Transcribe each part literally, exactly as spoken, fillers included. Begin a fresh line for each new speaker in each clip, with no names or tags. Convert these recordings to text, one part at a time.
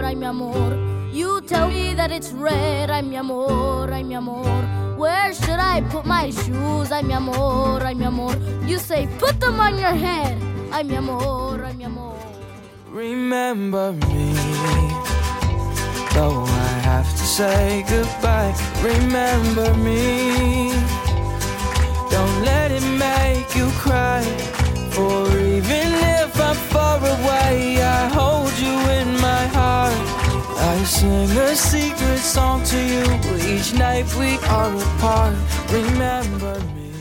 ay mi amor. You tell me that it's red, ay mi amor, ay mi amor. Where should I put my shoes, ay mi amor, ay mi amor. You say put them on your head, ay mi amor, ay mi amor.
Remember me, though I have to say goodbye. Remember me, don't let it make you cry. For even if I'm far away, I hold you in my heart. I sing a secret song to you each night we are apart. Remember me.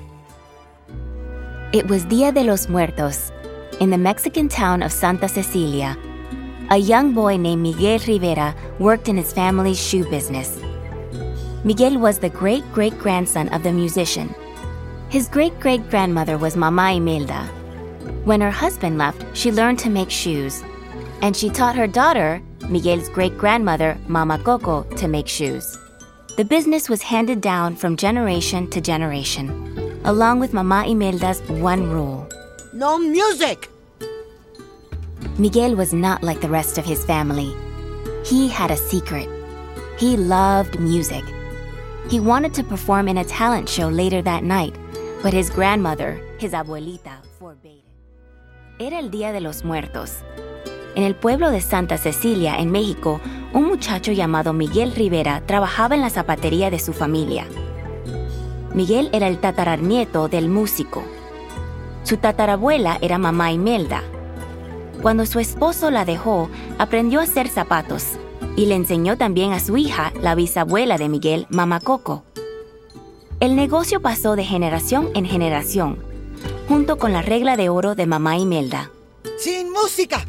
It was Dia de los Muertos, in the Mexican town of Santa Cecilia. A young boy named Miguel Rivera worked in his family's shoe business. Miguel was the great-great-grandson of the musician. His great-great-grandmother was Mama Imelda. When her husband left, she learned to make shoes, and she taught her daughter, Miguel's great-grandmother, Mama Coco, to make shoes. The business was handed down from generation to generation, along with Mama Imelda's one rule.
No music!
Miguel was not like the rest of his family. He had a secret. He loved music. He wanted to perform in a talent show later that night, but his grandmother, his abuelita, forbade it. Era el Día de los Muertos. En el pueblo de Santa Cecilia, en México, un muchacho llamado Miguel Rivera trabajaba en la zapatería de su familia. Miguel era el tataranieto del músico. Su tatarabuela era Mamá Imelda. Cuando su esposo la dejó, aprendió a hacer zapatos y le enseñó también a su hija, la bisabuela de Miguel, Mama Coco. El negocio pasó de generación en generación, junto con la regla de oro de Mamá Imelda.
¡Sin música!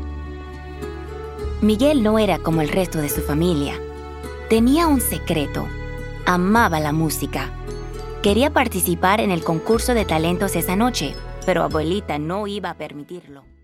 Miguel no era como el resto de su familia. Tenía un secreto. Amaba la música. Quería participar en el concurso de talentos esa noche, pero abuelita no iba a permitirlo.